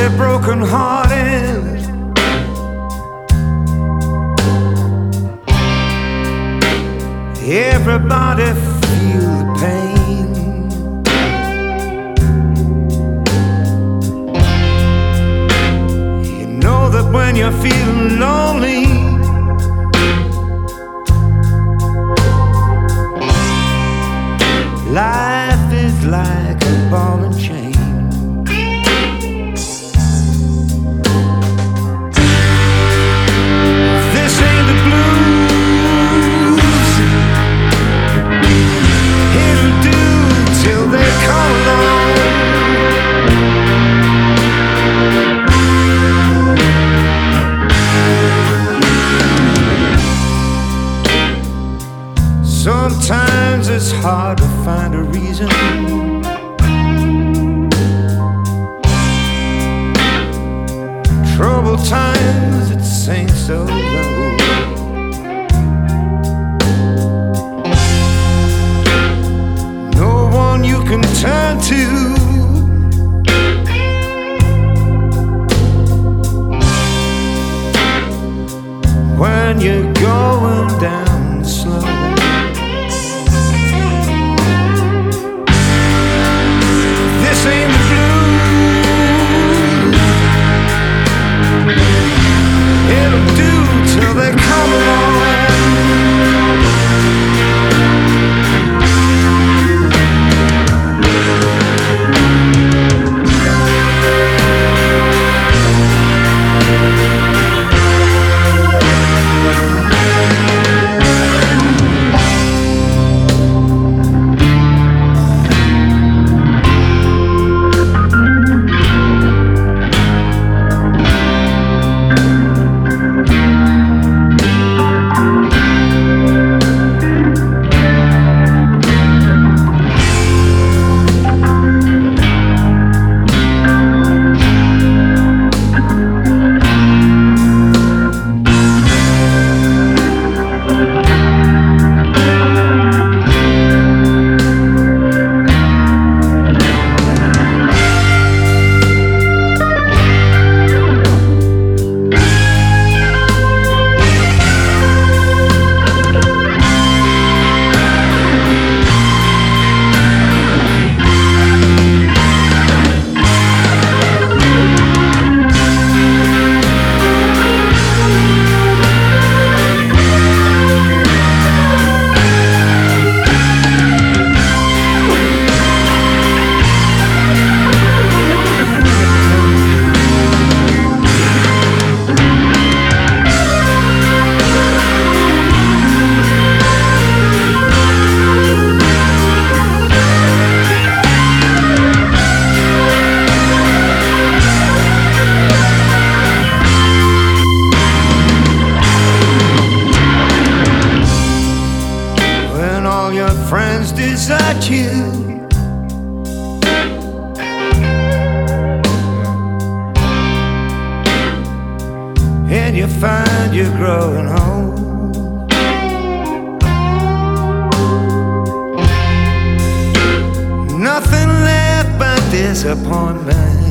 they're broken hearted. Everybody feel the pain. You know that when you're feeling lonely, life is like a ball and chain. This ain't the blues. It'll do till they come along. Sometimes it's hard to find a reason. Troubled times, it sinks so low. No one you can turn to when you're going down slow. This ain't the blues. It'll do till they come along. Friends desert you, and you find you're growing old. Nothing left but disappointment.